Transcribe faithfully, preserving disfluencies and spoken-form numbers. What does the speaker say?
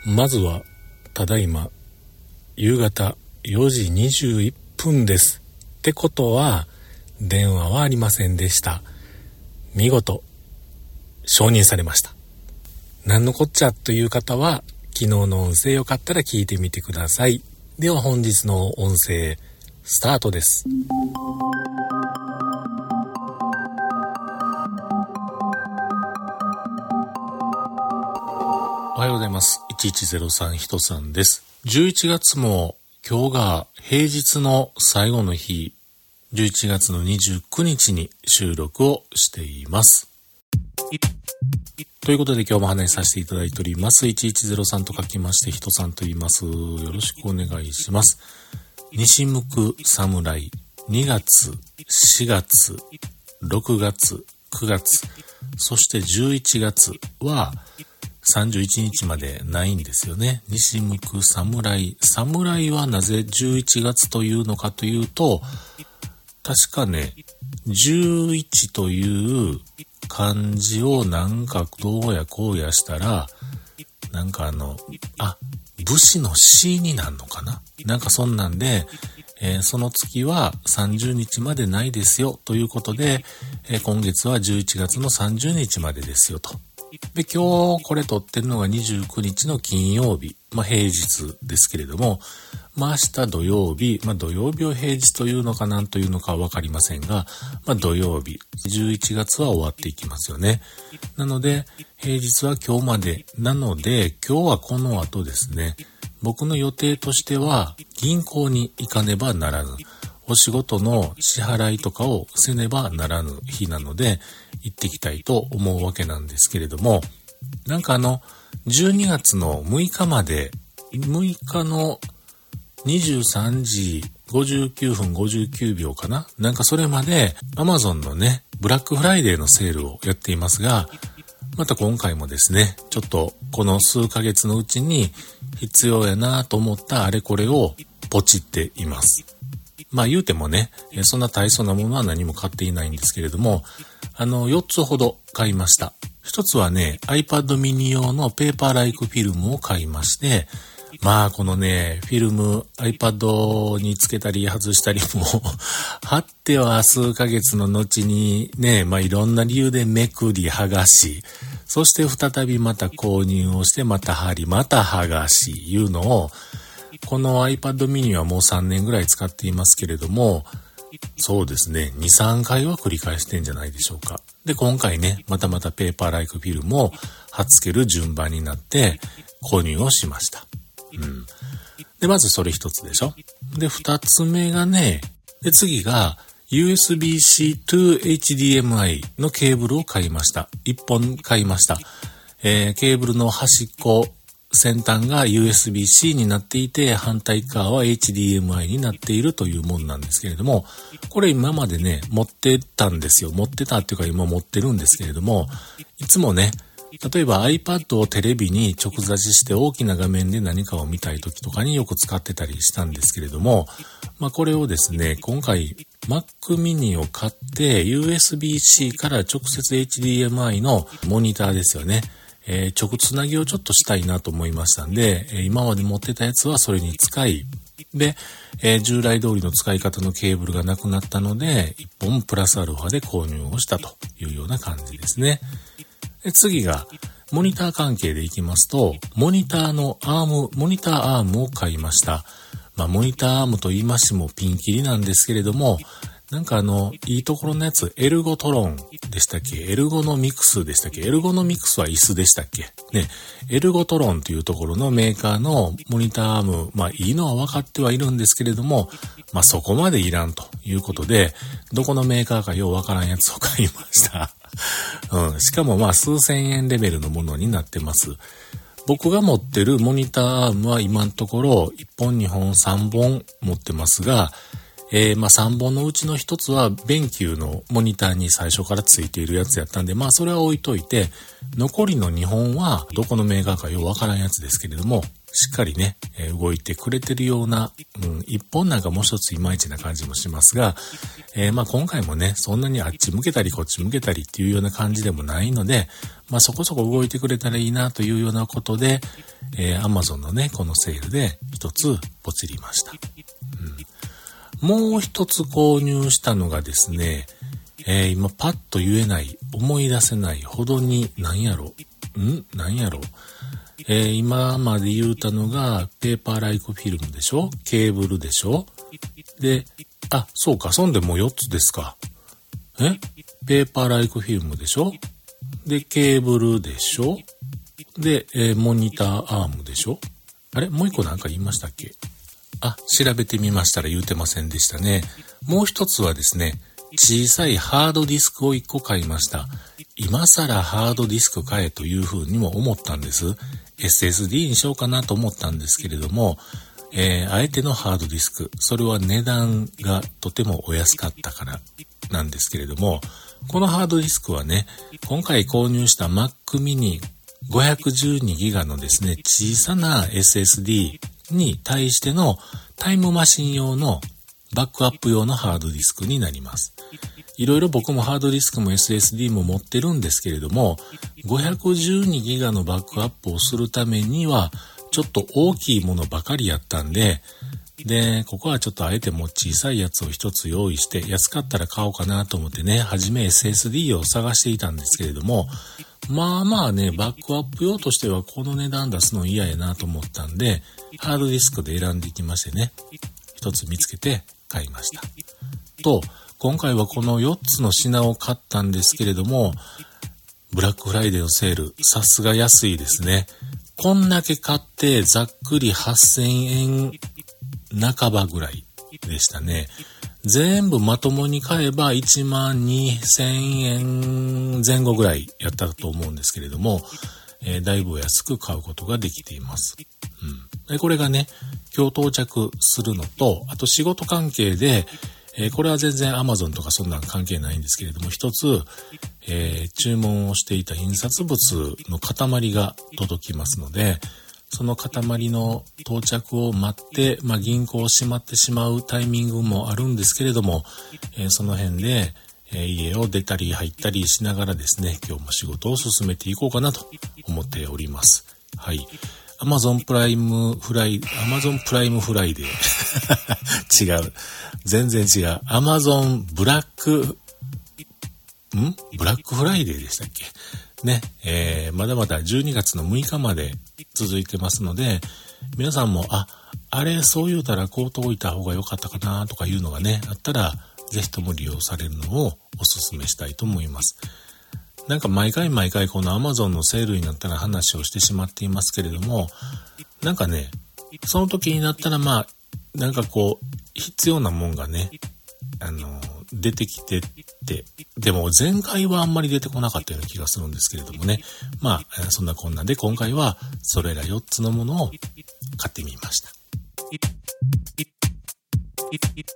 まずはただいま夕方よじにじゅういっぷんですってことは電話はありませんでした。見事承認されました。何のこっちゃという方は昨日の音声よかったら聞いてみてください。では本日の音声スタートです。おはようございます。いちいちゼロさんひとさんです。じゅういちがつも今日が平日の最後の日、じゅういちがつのにじゅうくにちに収録をしています。ということで今日も話させていただいております。いちいちゼロさんと書きましてひとさんと言います。よろしくお願いします。西向く侍、にがつ、しがつ、ろくがつ、くがつ、そしてじゅういちがつはさんじゅういちにちまでないんですよね。西向く侍。侍はなぜじゅういちがつというのかというと、確かね、じゅういちという漢字をなんかどうやこうやしたら、なんかあの、あ、武士の死になるのかな？なんかそんなんで、えー、その月はさんじゅうにちまでないですよということで、えー、今月はじゅういちがつのさんじゅうにちまでですよと。で、今日これ撮ってるのがにじゅうくにちの金曜日、まあ平日ですけれども、まあ明日土曜日、まあ土曜日を平日というのかなんというのかはわかりませんが、まあ土曜日、じゅういちがつは終わっていきますよね。なので、平日は今日まで。なので、今日はこの後ですね、僕の予定としては銀行に行かねばならぬ。お仕事の支払いとかをせねばならぬ日なので行ってきたいと思うわけなんですけれども、なんかあのじゅうにがつのむいかまで、むいかのにじゅうさんじごじゅうきゅうふんごじゅうきゅうびょうかな、なんかそれまで Amazon のねブラックフライデーのセールをやっていますが、また今回もですね、ちょっとこの数ヶ月のうちに必要やなと思ったあれこれをポチっています。まあ言うてもね、そんな大層なものは何も買っていないんですけれども、あのよっつほど買いました。一つはね、iPad mini 用のペーパーライクフィルムを買いまして、まあこのね、フィルム iPad につけたり外したりも貼っては数ヶ月の後にね、まあいろんな理由でめくり剥がし、そして再びまた購入をしてまた貼り、また剥がしいうのを、この iPad mini はもうさんねんぐらい使っていますけれども、そうですね、にさんかいは繰り返してんじゃないでしょうか。で、今回ね、またまたペーパーライクフィルムを貼っつける順番になって購入をしました。うん。で、まずそれ一つでしょ。で、二つ目がね、で、次が ユーエスビーシー to エイチディーエムアイ のケーブルを買いました。一本買いました。えー、ケーブルの端っこ、先端が ユーエスビーシー になっていて、反対側は エイチディーエムアイ になっているというものなんですけれども、これ今までね、持ってたんですよ。持ってたっていうか今持ってるんですけれども、いつもね、例えば iPad をテレビに直差しして大きな画面で何かを見たい時とかによく使ってたりしたんですけれども、まあこれをですね、今回 Mac mini を買って ユーエスビーシー から直接 エイチディーエムアイ のモニターですよね。えー、直つなぎをちょっとしたいなと思いましたんで、えー、今まで持ってたやつはそれに使い、で、えー、従来通りの使い方のケーブルがなくなったので、いっぽんプラスアルファで購入をしたというような感じですね。で、次が、モニター関係でいきますと、モニターのアーム、モニターアームを買いました。まあ、モニターアームと言いましてもピンキリなんですけれども、なんかあの、いいところのやつ、エルゴトロンでしたっけ？エルゴノミクスでしたっけ？エルゴノミクスは椅子でしたっけ？ね。エルゴトロンというところのメーカーのモニターアーム、まあいいのは分かってはいるんですけれども、まあそこまでいらんということで、どこのメーカーかよう分からんやつを買いました。うん。しかもまあ数千円レベルのものになってます。僕が持ってるモニターアームは今のところいっぽん、にほん、さんぼん持ってますが、えー、まあさんぼんのうちのひとつはベンキューのモニターに最初からついているやつやったんで、まあそれは置いといて、残りのにほんはどこのメーカーかようわからんやつですけれども、 しっかりね、えー、動いてくれてるような、うん、一本なんかもう一ついまいちな感じもしますが、えー、まあ今回もね、そんなにあっち向けたりこっち向けたりっていうような感じでもないので、まあそこそこ動いてくれたらいいなというようなことで、えー、Amazon のね、このセールで一つポチりました。うん、もう一つ購入したのがですね、えー、今パッと言えない、思い出せないほどに何やろん何やろえー、今まで言うたのがペーパーライクフィルムでしょ、ケーブルでしょ、で、あ、そうか、そんでもうよっつですか。えペーパーライクフィルムでしょ、で、ケーブルでしょ、で、えー、モニターアームでしょ。あれもう一個なんか言いましたっけ。あ、調べてみましたら言うてませんでしたね。もう一つはですね、小さいハードディスクを一個買いました。今更ハードディスク買えというふうにも思ったんです。エスエスディー にしようかなと思ったんですけれども、えー、あえてのハードディスク、それは値段がとてもお安かったからなんですけれども、このハードディスクはね、今回購入した Mac mini ごひゃくじゅうにギガのですね、小さな エスエスディー に対してのタイムマシン用のバックアップ用のハードディスクになります。いろいろ僕もハードディスクも エスエスディー も持ってるんですけれども、ごひゃくじゅうにギガのバックアップをするためには、ちょっと大きいものばかりやったんで、で、ここはちょっとあえてもう小さいやつを一つ用意して、安かったら買おうかなと思ってね、はじめ エスエスディー を探していたんですけれども、まあまあね、バックアップ用としてはこの値段出すの嫌やなと思ったんで、ハードディスクで選んでいきましてね、一つ見つけて買いました。と、今回はこのよっつの品を買ったんですけれども、ブラックフライデーのセール、さすが安いですね。こんだけ買ってざっくりはっせんえん半ばぐらいでしたね。全部まともに買えばいちまんにせんえんぜん後ぐらいやったと思うんですけれども、えー、だいぶ安く買うことができています。うん、でこれがね、今日到着するのと、あと仕事関係で、えー、これは全然 Amazon とかそんな関係ないんですけれども、一つ、えー、注文をしていた印刷物の塊が届きますので、その塊の到着を待って、まあ、銀行を閉まってしまうタイミングもあるんですけれども、えー、その辺で、えー、家を出たり入ったりしながらですね、今日も仕事を進めていこうかなと思っております。はい。Amazon プライムフライ、Amazon プライムフライデー。違う。全然違う。Amazon ブラック、んブラックフライデーでしたっけね。えー、まだまだじゅうにがつのむいかまで続いてますので、皆さんも、あ、あれ、そう言うたらこうと置いた方が良かったかなとかいうのがね、あったら、ぜひとも利用されるのをお勧めしたいと思います。なんか毎回毎回この Amazon のセールになったら話をしてしまっていますけれども、なんかね、その時になったらまあ、なんかこう、必要なもんがね、あの、出てきてって、でも前回はあんまり出てこなかったような気がするんですけれどもね。まあ、そんなこんなで今回はそれらよっつのものを買ってみました。